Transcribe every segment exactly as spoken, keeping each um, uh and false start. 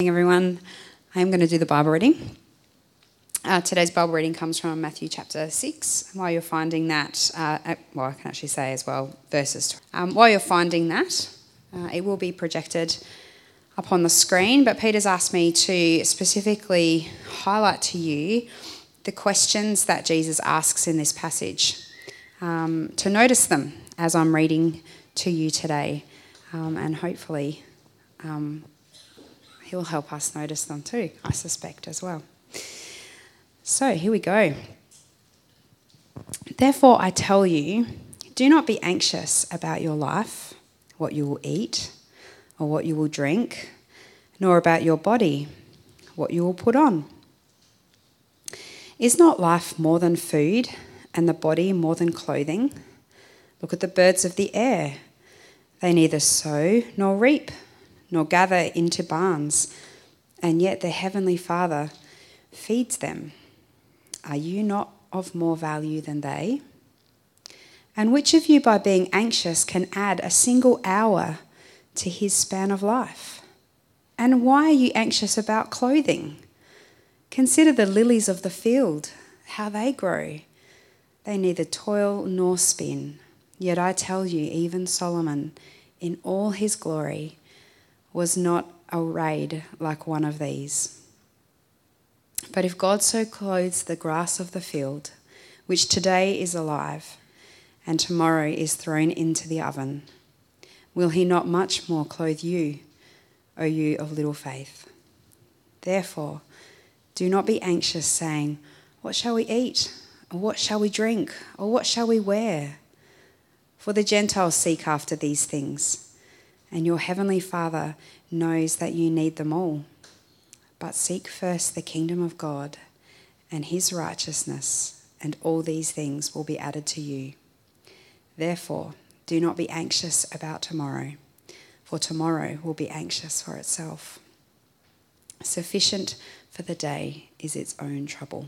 Everyone, I'm going to do the Bible reading. Uh, today's Bible reading comes from Matthew chapter six. While you're finding that, uh, well, I can actually say as well, verses. Um, while you're finding that, uh, it will be projected up on the screen, but Peter's asked me to specifically highlight to you the questions that Jesus asks in this passage, um, to notice them as I'm reading to you today, um, and hopefully um, He'll help us notice them too, I suspect, as well. So here we go. Therefore, I tell you, do not be anxious about your life, what you will eat or what you will drink, nor about your body, what you will put on. Is not life more than food, and the body more than clothing? Look at the birds of the air. They neither sow nor reap, nor gather into barns, and yet their heavenly Father feeds them. Are you not of more value than they? And which of you, by being anxious, can add a single hour to his span of life? And why are you anxious about clothing? Consider the lilies of the field, how they grow. They neither toil nor spin. Yet I tell you, even Solomon, in all his glory, was not arrayed like one of these. But if God so clothes the grass of the field, which today is alive and tomorrow is thrown into the oven, will he not much more clothe you, O you of little faith? Therefore, do not be anxious, saying, what shall we eat? Or what shall we drink? Or what shall we wear? For the Gentiles seek after these things, and your heavenly Father knows that you need them all. But seek first the kingdom of God and his righteousness, and all these things will be added to you. Therefore, do not be anxious about tomorrow, for tomorrow will be anxious for itself. Sufficient for the day is its own trouble.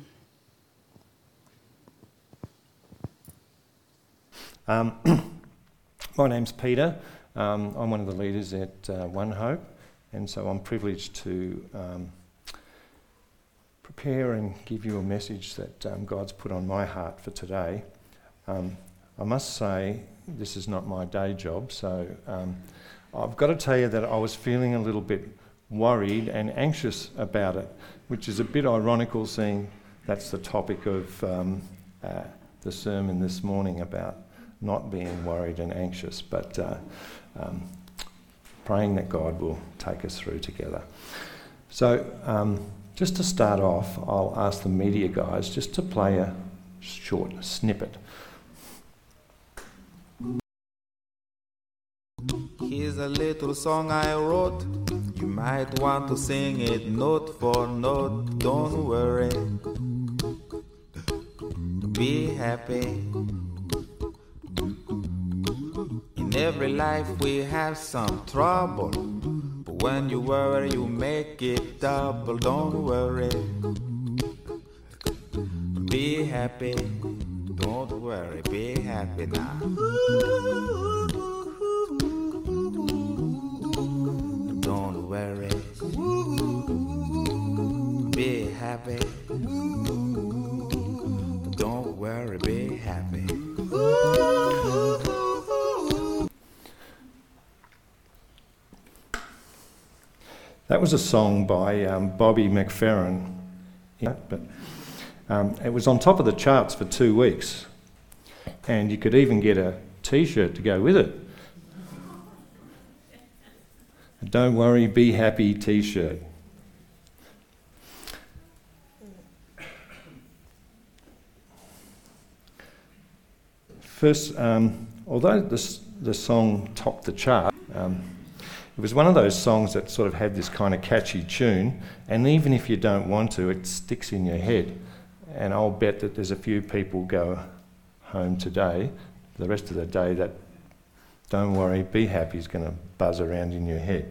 Um, my name's Peter. Um, I'm one of the leaders at uh, One Hope, and so I'm privileged to um, prepare and give you a message that um, God's put on my heart for today. Um, I must say, this is not my day job, so um, I've got to tell you that I was feeling a little bit worried and anxious about it, which is a bit ironical, seeing that's the topic of um, uh, the sermon this morning, about not being worried and anxious, but uh, um, praying that God will take us through together. So um, just to start off, I'll ask the media guys just to play a short snippet. Here's a little song I wrote. You might want to sing it note for note. Don't worry, be happy. In every life we have some trouble, but when you worry you make it double. Don't worry, be happy. Don't worry, be happy now. Don't worry, be happy. Don't worry, be happy. That was a song by um, Bobby McFerrin, yeah, but um, it was on top of the charts for two weeks, and you could even get a T-shirt to go with it. A Don't worry, be happy T-shirt. First, um, although this, the song topped the chart, um, it was one of those songs that sort of had this kind of catchy tune, and even if you don't want to, it sticks in your head. And I'll bet that there's a few people go home today, the rest of the day, that Don't worry, be happy is going to buzz around in your head.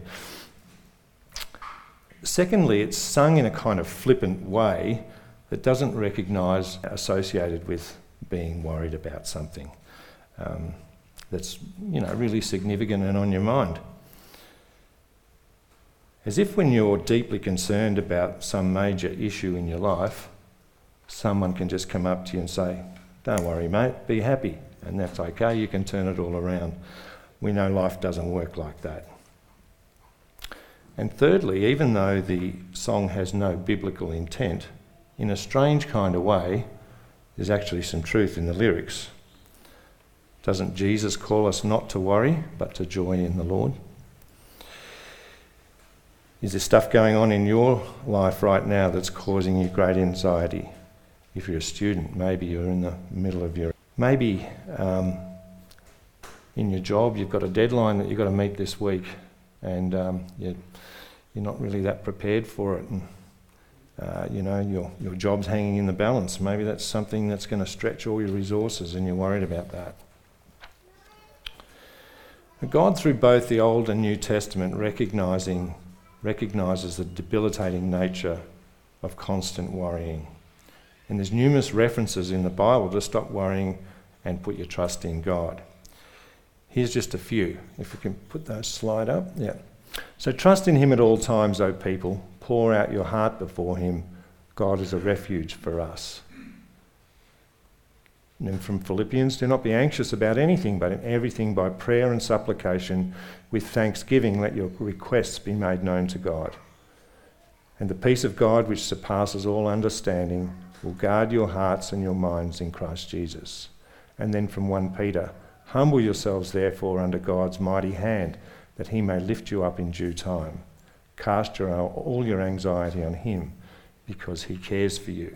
Secondly, it's sung in a kind of flippant way that doesn't recognise associated with being worried about something um, that's, you know, really significant and on your mind. As if when you're deeply concerned about some major issue in your life, someone can just come up to you and say, "Don't worry, mate, be happy," and that's okay, you can turn it all around. We know life doesn't work like that. And thirdly, even though the song has no biblical intent, in a strange kind of way, there's actually some truth in the lyrics. Doesn't Jesus call us not to worry, but to joy in the Lord? Is there stuff going on in your life right now that's causing you great anxiety? If you're a student, maybe you're in the middle of your... Maybe um, in your job you've got a deadline that you've got to meet this week, and um, you're, you're not really that prepared for it, and uh, you know, your, your job's hanging in the balance. Maybe that's something that's going to stretch all your resources and you're worried about that. God, through both the Old and New Testament, recognising, recognises the debilitating nature of constant worrying. And there's numerous references in the Bible to stop worrying and put your trust in God. Here's just a few. If we can put those slide up. Yeah. So trust in him at all times, O people. Pour out your heart before him. God is a refuge for us. And then from Philippians, do not be anxious about anything, but in everything by prayer and supplication, with thanksgiving, let your requests be made known to God. And the peace of God, which surpasses all understanding, will guard your hearts and your minds in Christ Jesus. And then from First Peter, humble yourselves therefore under God's mighty hand, that he may lift you up in due time. Cast your, all your anxiety on him, because he cares for you.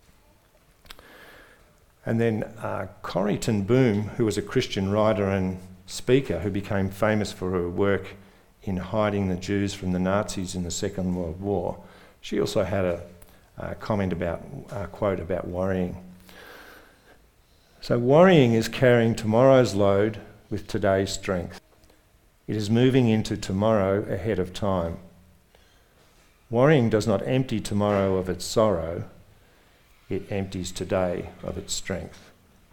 And then uh, Corrie ten Boom, who was a Christian writer and speaker who became famous for her work in hiding the Jews from the Nazis in the Second World War, she also had a, a comment about, a quote about worrying. So worrying is carrying tomorrow's load with today's strength. It is moving into tomorrow ahead of time. Worrying does not empty tomorrow of its sorrow, it empties today of its strength.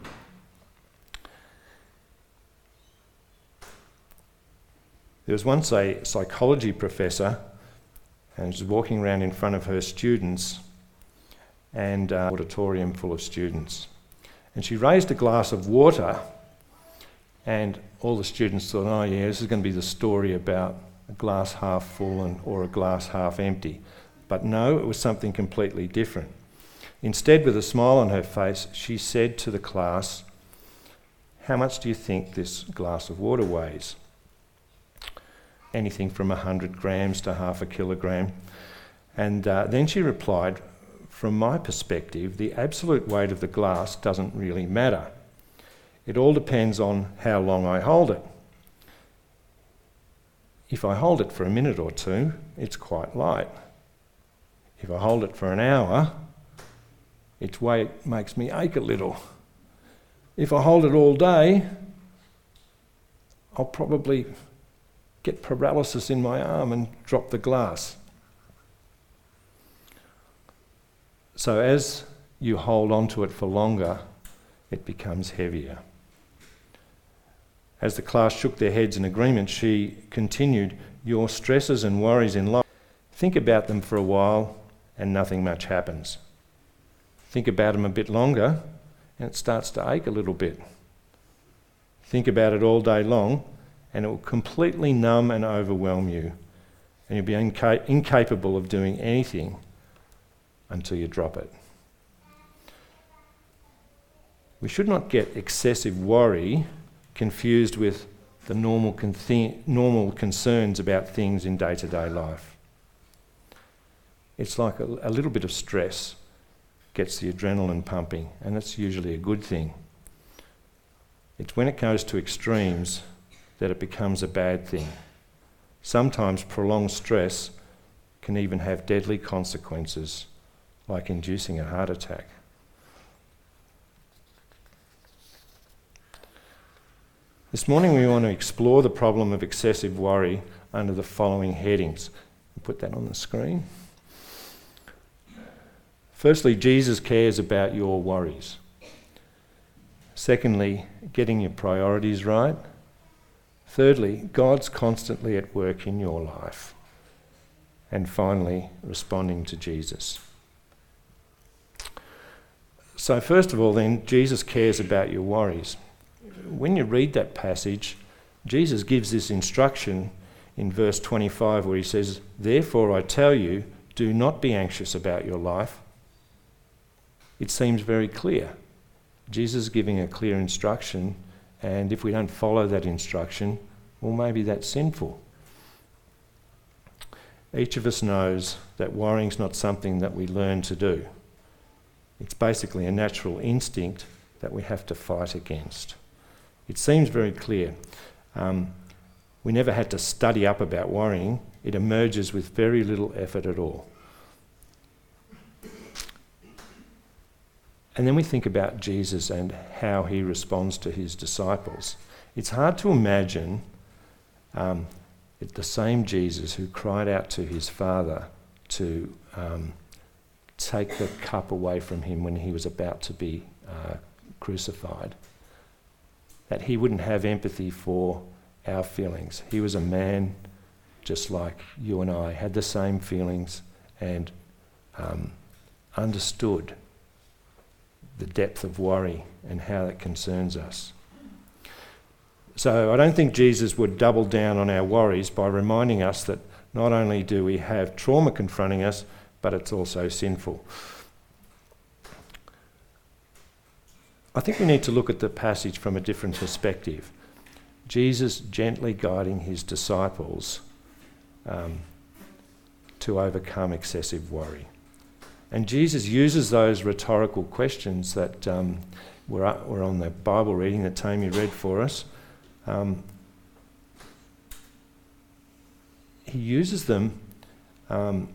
There was once a psychology professor, and she was walking around in front of her students and an auditorium full of students. And she raised a glass of water, and all the students thought, oh yeah, this is going to be the story about a glass half full and, or a glass half empty. But no, it was something completely different. Instead, with a smile on her face, she said to the class, how much do you think this glass of water weighs? Anything from one hundred grams to half a kilogram. And uh, then she replied, from my perspective, the absolute weight of the glass doesn't really matter. It all depends on how long I hold it. If I hold it for a minute or two, it's quite light. If I hold it for an hour, its weight makes me ache a little. If I hold it all day, I'll probably get paralysis in my arm and drop the glass. So as you hold on to it for longer, it becomes heavier. As the class shook their heads in agreement, she continued, your stresses and worries in life, think about them for a while and nothing much happens. Think about them a bit longer and it starts to ache a little bit. Think about it all day long and it will completely numb and overwhelm you, and you'll be inca- incapable of doing anything until you drop it. We should not get excessive worry confused with the normal, con- normal concerns about things in day-to-day life. It's like a, a little bit of stress gets the adrenaline pumping, and that's usually a good thing. It's when it goes to extremes that it becomes a bad thing. Sometimes prolonged stress can even have deadly consequences, like inducing a heart attack. This morning we want to explore the problem of excessive worry under the following headings. I'll put that on the screen. Firstly, Jesus cares about your worries. Secondly, getting your priorities right. Thirdly, God's constantly at work in your life. and finally responding to Jesus. So first of all then, Jesus cares about your worries. When you read that passage, Jesus gives this instruction in verse twenty-five where he says, "Therefore I tell you, do not be anxious about your life." It seems very clear. Jesus is giving a clear instruction, and if we don't follow that instruction, well, maybe that's sinful. Each of us knows that worrying's not something that we learn to do. It's basically a natural instinct that we have to fight against. It seems very clear. Um, we never had to study up about worrying. It emerges with very little effort at all. And then we think about Jesus and how he responds to his disciples. It's hard to imagine um, the same Jesus who cried out to his Father to um, take the cup away from him when he was about to be uh, crucified, that he wouldn't have empathy for our feelings. He was a man just like you and I, had the same feelings and um, understood the depth of worry and how that concerns us. So I don't think Jesus would double down on our worries by reminding us that not only do we have trauma confronting us, but it's also sinful. I think we need to look at the passage from a different perspective. Jesus gently guiding his disciples um, to overcome excessive worry. And Jesus uses those rhetorical questions that um, were, up, were on the Bible reading that Tammy read for us. Um, he uses them um,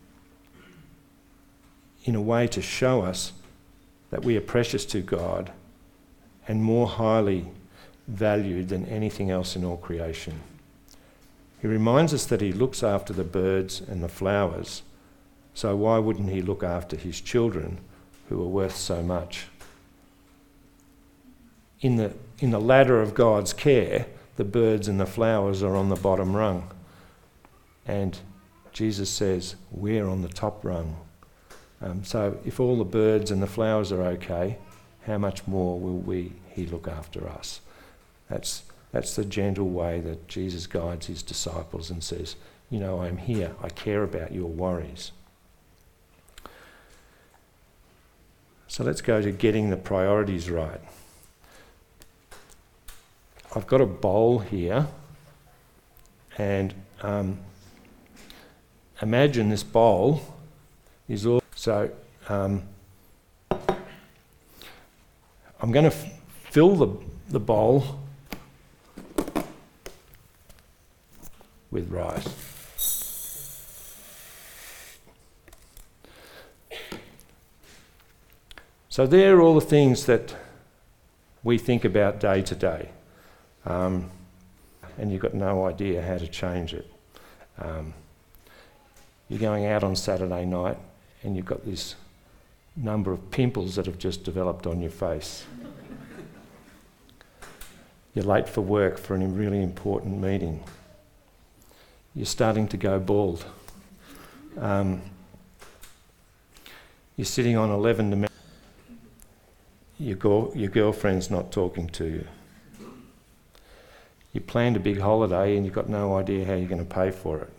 in a way to show us that we are precious to God and more highly valued than anything else in all creation. He reminds us that he looks after the birds and the flowers, so why wouldn't he look after his children who are worth so much? In the, in the ladder of God's care, the birds and the flowers are on the bottom rung. And Jesus says, we're on the top rung. Um, so if all the birds and the flowers are okay, how much more will we, he look after us? That's, that's the gentle way that Jesus guides his disciples and says, you know, I'm here, I care about your worries. So let's go to getting the priorities right. I've got a bowl here, and um, imagine this bowl is all... So um, I'm going to f- fill the, the bowl with rice. So there are all the things that we think about day to day. Um, and you've got no idea how to change it. Um, you're going out on Saturday night and you've got this number of pimples that have just developed on your face. You're late for work for a really important meeting. You're starting to go bald. Um, you're sitting on eleven to your, go- your girlfriend's not talking to you. You planned a big holiday and you've got no idea how you're going to pay for it.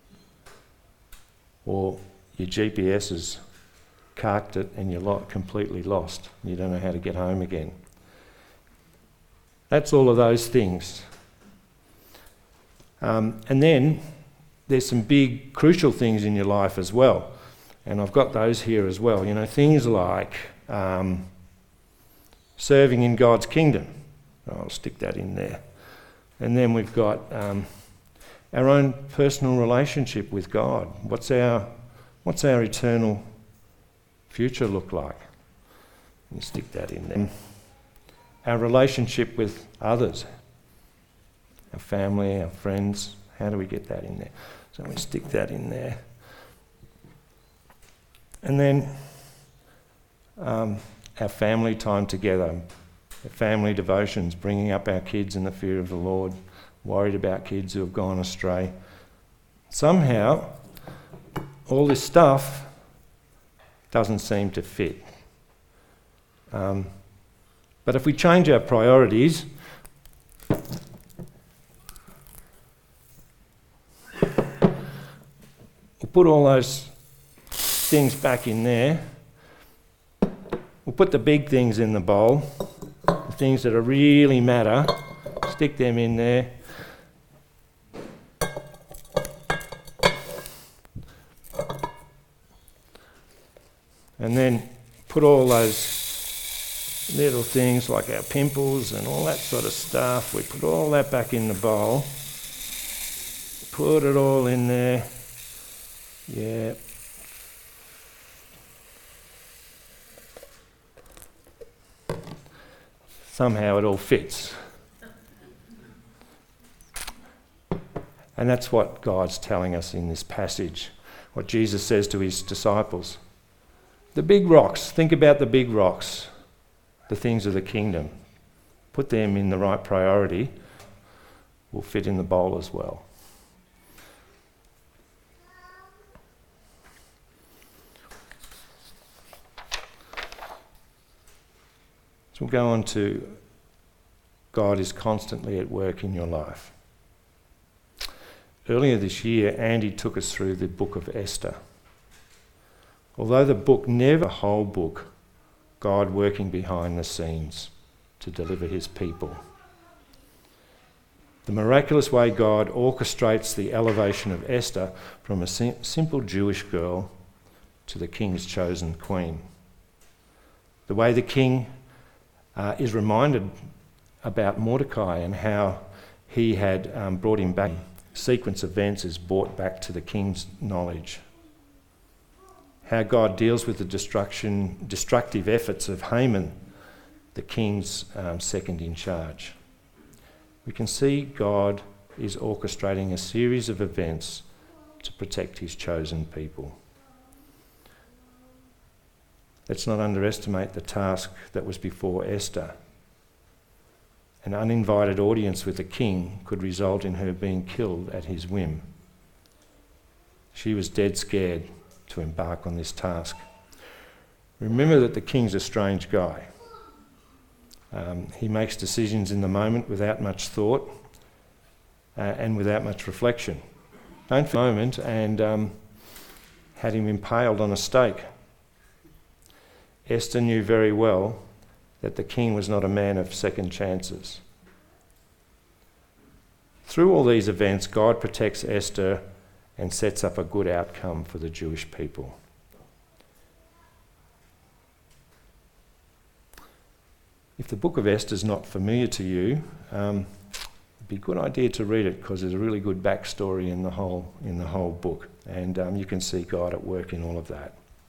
Or your G P S has carked it and you're lo- completely lost. You don't know how to get home again. That's all of those things. Um, and then there's some big crucial things in your life as well. And I've got those here as well. You know, things like um, serving in God's kingdom. I'll stick that in there. And then we've got um, our own personal relationship with God. What's our what's our eternal future look like? We'll stick that in there. Our relationship with others, our family, our friends. How do we get that in there? So we stick that in there. And then um, our family time together. Family devotions, bringing up our kids in the fear of the Lord, worried about kids who have gone astray. Somehow, all this stuff doesn't seem to fit. Um, but if we change our priorities, we'll put all those things back in there. We'll put the big things in the bowl, the things that really matter, stick them in there. And then put all those little things like our pimples and all that sort of stuff, we put all that back in the bowl. Put it all in there. Yeah. Somehow it all fits. And that's what God's telling us in this passage, what Jesus says to his disciples. The big rocks, think about the big rocks, the things of the kingdom. Put them in the right priority, will fit in the bowl as well. So we'll go on to God is constantly at work in your life. Earlier this year, Andy took us through the book of Esther. Although the book never, a whole book, God working behind the scenes to deliver his people. The miraculous way God orchestrates the elevation of Esther from a sim- simple Jewish girl to the king's chosen queen. The way the king Uh, is reminded about Mordecai and how he had um, brought him back. Sequence of events is brought back to the king's knowledge. How God deals with the destruction, destructive efforts of Haman, the king's um, second in charge. We can see God is orchestrating a series of events to protect his chosen people. Let's not underestimate the task that was before Esther. An uninvited audience with the king could result in her being killed at his whim. She was dead scared to embark on this task. Remember that the king's a strange guy. Um, he makes decisions in the moment without much thought uh, and without much reflection. Don't for a moment and um, had him impaled on a stake. Esther knew very well that the king was not a man of second chances. Through all these events, God protects Esther and sets up a good outcome for the Jewish people. If the book of Esther is not familiar to you, um, it'd be a good idea to read it because there's a really good backstory in the whole in the whole book, and um, you can see God at work in all of that.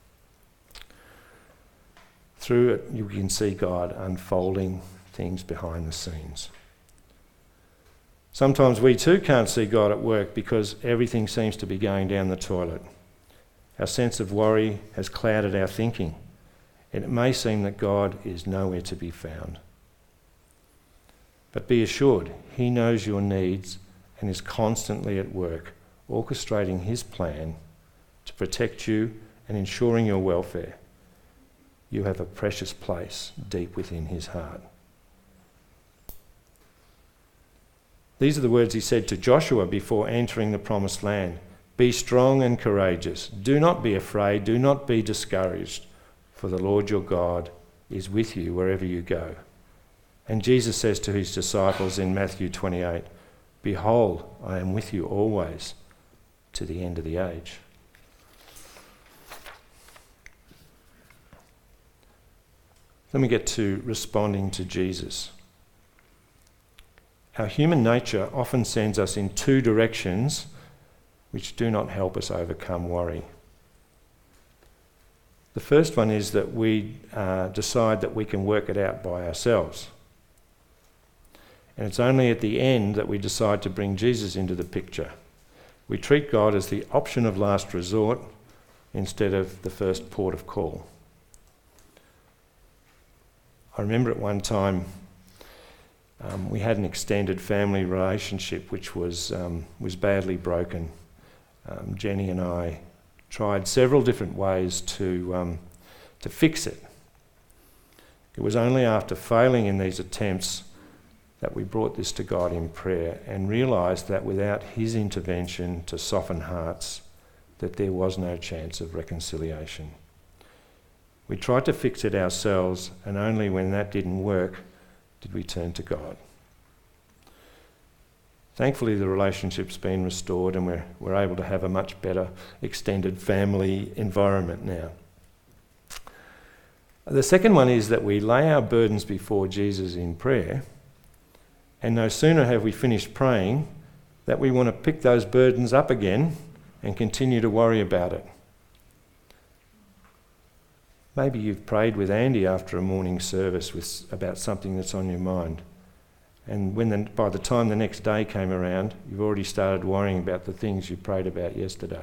Through it, you can see God unfolding things behind the scenes. Sometimes we too can't see God at work because everything seems to be going down the toilet. Our sense of worry has clouded our thinking, and it may seem that God is nowhere to be found. But be assured, he knows your needs and is constantly at work, orchestrating his plan to protect you and ensuring your welfare. You have a precious place deep within his heart. These are the words he said to Joshua before entering the promised land. Be strong and courageous. Do not be afraid. Do not be discouraged, for the Lord your God is with you wherever you go. And Jesus says to his disciples in Matthew twenty-eight, Behold, I am with you always to the end of the age. Then we get to responding to Jesus. Our human nature often sends us in two directions which do not help us overcome worry. The first one is that we uh, decide that we can work it out by ourselves. And it's only at the end that we decide to bring Jesus into the picture. We treat God as the option of last resort instead of the first port of call. I remember at one time um, we had an extended family relationship which was um, was badly broken. Um, Jenny and I tried several different ways to, um, to fix it. It was only after failing in these attempts that we brought this to God in prayer and realised that without his intervention to soften hearts, that there was no chance of reconciliation. We tried to fix it ourselves, and only when that didn't work did we turn to God. Thankfully, the relationship's been restored and we're, we're able to have a much better extended family environment now. The second one is that we lay our burdens before Jesus in prayer, and no sooner have we finished praying that we want to pick those burdens up again and continue to worry about it. Maybe you've prayed with Andy after a morning service with, about something that's on your mind. And when the, by the time the next day came around, you've already started worrying about the things you prayed about yesterday.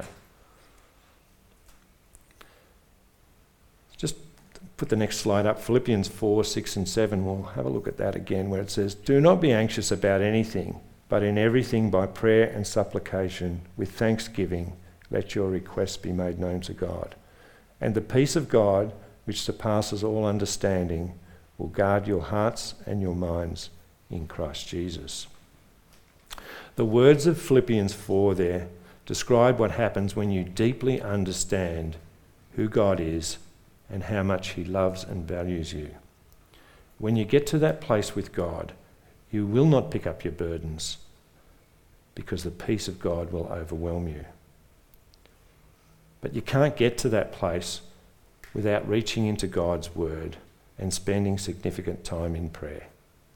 Just put the next slide up, Philippians four, six and seven. We'll have a look at that again, where it says, "Do not be anxious about anything, but in everything by prayer and supplication, with thanksgiving, let your requests be made known to God. And the peace of God, which surpasses all understanding, will guard your hearts and your minds in Christ Jesus." The words of Philippians four there describe what happens when you deeply understand who God is and how much he loves and values you. When you get to that place with God, you will not pick up your burdens because the peace of God will overwhelm you. But you can't get to that place without reaching into God's word and spending significant time in prayer.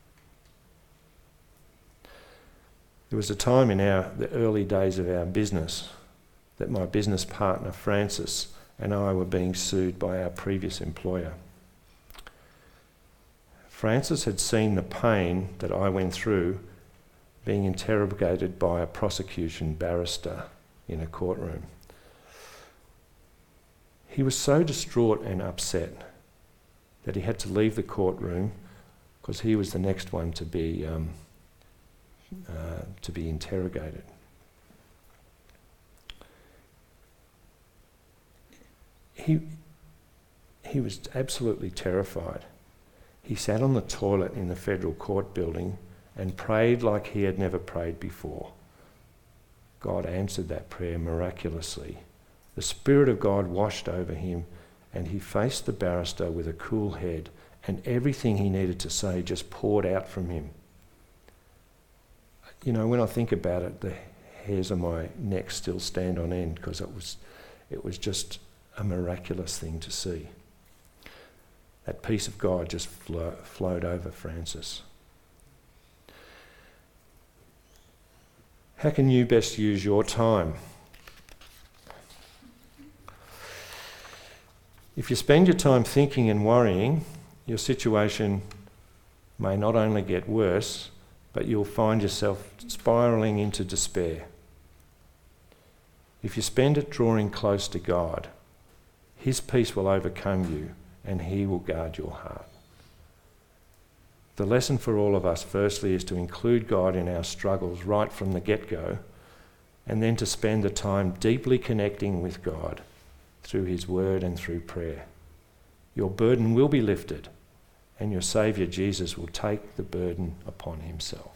There was a time in our the early days of our business that my business partner Francis and I were being sued by our previous employer. Francis had seen the pain that I went through being interrogated by a prosecution barrister in a courtroom. He was so distraught and upset that he had to leave the courtroom because he was the next one to be um, uh, to be interrogated. He he was absolutely terrified. He sat on the toilet in the federal court building and prayed like he had never prayed before. God answered that prayer miraculously. The Spirit of God washed over him and he faced the barrister with a cool head, and everything he needed to say just poured out from him. You know, when I think about it, the hairs on my neck still stand on end because it was, it was just a miraculous thing to see. That peace of God just flow, flowed over Francis. How can you best use your time? If you spend your time thinking and worrying, your situation may not only get worse, but you'll find yourself spiralling into despair. If you spend it drawing close to God, his peace will overcome you and he will guard your heart. The lesson for all of us, firstly, is to include God in our struggles right from the get-go, and then to spend the time deeply connecting with God through his word and through prayer. Your burden will be lifted, and your Saviour Jesus will take the burden upon himself.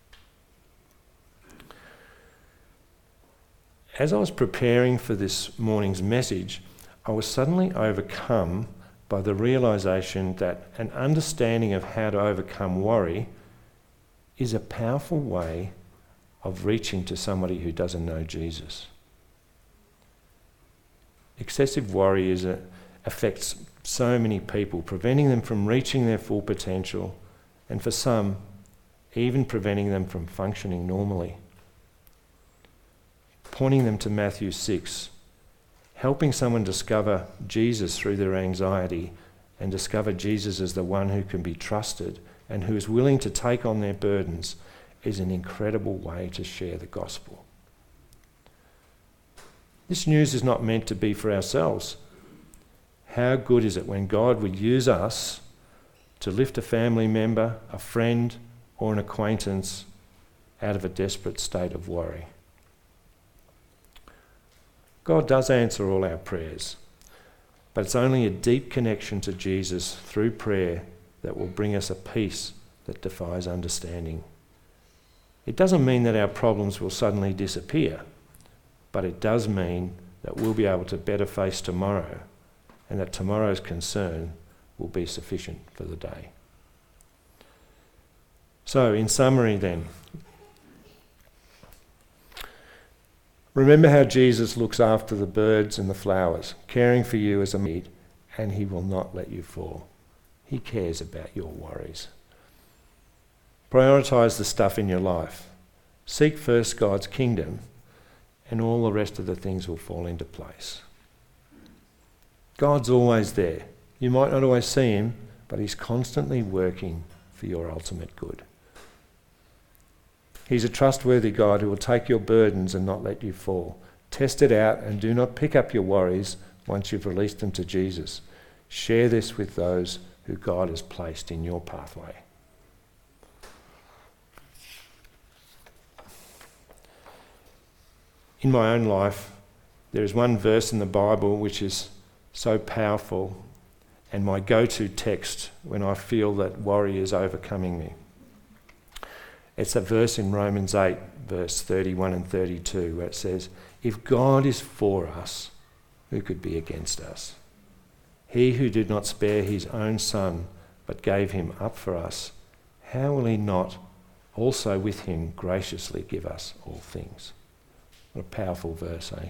As I was preparing for this morning's message, I was suddenly overcome by the realisation that an understanding of how to overcome worry is a powerful way of reaching to somebody who doesn't know Jesus. Excessive worry is a, affects so many people, preventing them from reaching their full potential, and for some, even preventing them from functioning normally. Pointing them to Matthew six, helping someone discover Jesus through their anxiety and discover Jesus as the one who can be trusted and who is willing to take on their burdens is an incredible way to share the gospel. This news is not meant to be for ourselves. How good is it when God would use us to lift a family member, a friend, or an acquaintance out of a desperate state of worry? God does answer all our prayers, but it's only a deep connection to Jesus through prayer that will bring us a peace that defies understanding. It doesn't mean that our problems will suddenly disappear, but it does mean that we'll be able to better face tomorrow, and that tomorrow's concern will be sufficient for the day. So, in summary then, remember how Jesus looks after the birds and the flowers, caring for you as a mate, and he will not let you fall. He cares about your worries. Prioritise the stuff in your life. Seek first God's kingdom, and all the rest of the things will fall into place. God's always there. You might not always see him, but he's constantly working for your ultimate good. He's a trustworthy God who will take your burdens and not let you fall. Test it out and do not pick up your worries once you've released them to Jesus. Share this with those who God has placed in your pathway. In my own life, there is one verse in the Bible which is so powerful and my go-to text when I feel that worry is overcoming me. It's a verse in Romans eight, verse thirty-one and thirty-two, where it says, "If God is for us, who could be against us? He who did not spare his own son, but gave him up for us, how will he not also with him graciously give us all things?" What a powerful verse, eh?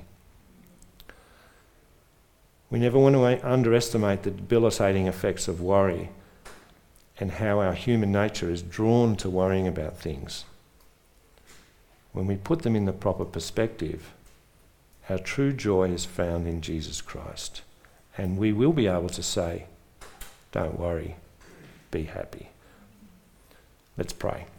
We never want to underestimate the debilitating effects of worry and how our human nature is drawn to worrying about things. When we put them in the proper perspective, our true joy is found in Jesus Christ, and we will be able to say, "Don't worry, be happy." Let's pray.